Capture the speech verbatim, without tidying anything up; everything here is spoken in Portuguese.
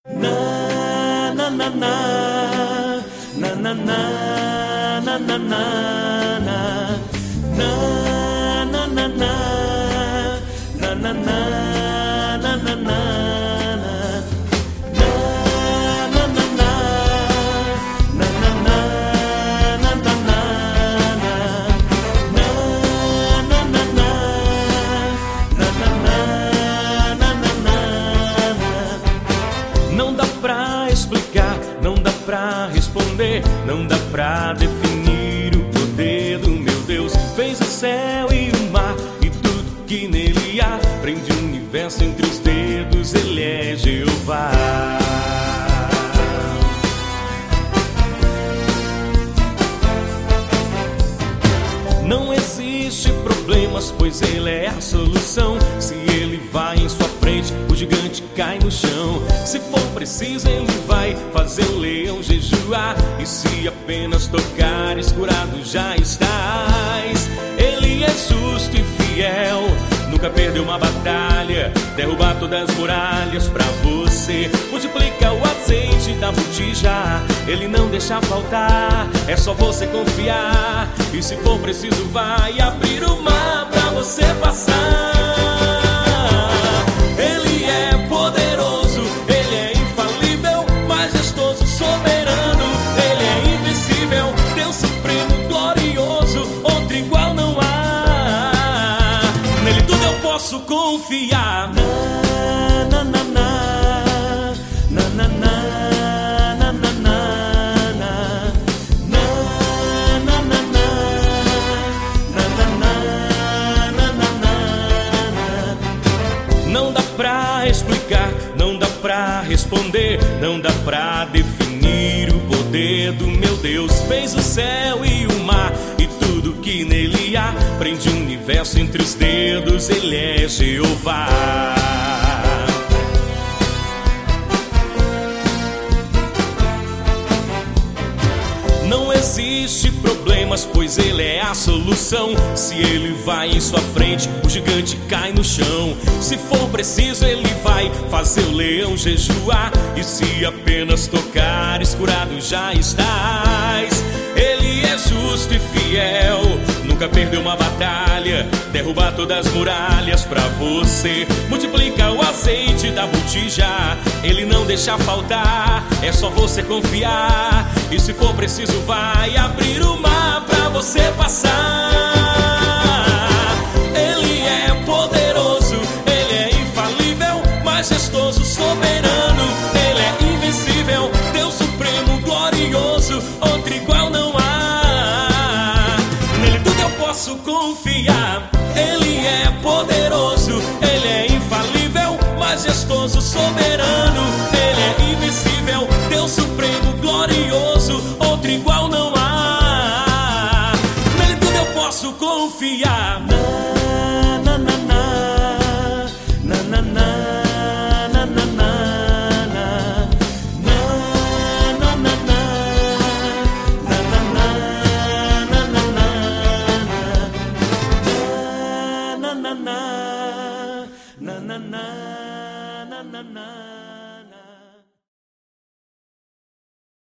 Na na na na na na na na na na na na na na na na na na na. Não dá pra explicar, não dá pra responder, não dá pra definir o poder do meu Deus. Fez o céu e o mar e tudo que nele há, prende o universo entre os dedos, ele é Jeová. Não existe problemas, pois ele é a solução. Se ele vai em sua frente, o gigante cai no chão. Se for preciso, ele vai fazer o leão jejuar. E se apenas tocares, curado já estás. Ele é justo e fiel, nunca perdeu uma batalha, derruba todas as muralhas pra você. Multiplica o azeite da botija, ele não deixa faltar, é só você confiar. E se for preciso, vai abrir o mar pra você passar. Ele é poderoso, ele é infalível, majestoso, soberano. Ele é invencível, Deus supremo, glorioso, outro igual não há. Nele tudo eu posso confiar. Na, na, na, na, na, na, na, na, na, na, na. Não dá pra explicar, não dá pra responder, não dá pra definir o poder do meu Deus. Fez o céu e o mar e tudo que nele há, prende o universo entre os dedos, ele é Jeová. Não existe problemas, pois ele é a solução. Se ele vai em sua frente, o gigante cai no chão. Se for preciso, ele vai fazer o leão jejuar. E se apenas tocares, curado já estás. Ele é justo e fiel, nunca perdeu uma batalha, derruba todas as muralhas pra você. Multiplica o azeite da botija, ele não deixa faltar, é só você confiar. E se for preciso, vai abrir o mar pra você passar. Ele é poderoso, ele é infalível, majestoso, soberano. Ele é invencível, Deus supremo, glorioso, outro igual não há. Nele tudo eu posso confiar. Ele é poderoso, ele é infalível, majestoso, soberano. Ele é invencível, Deus supremo, glorioso, outro igual não há. Nele tudo eu posso confiar.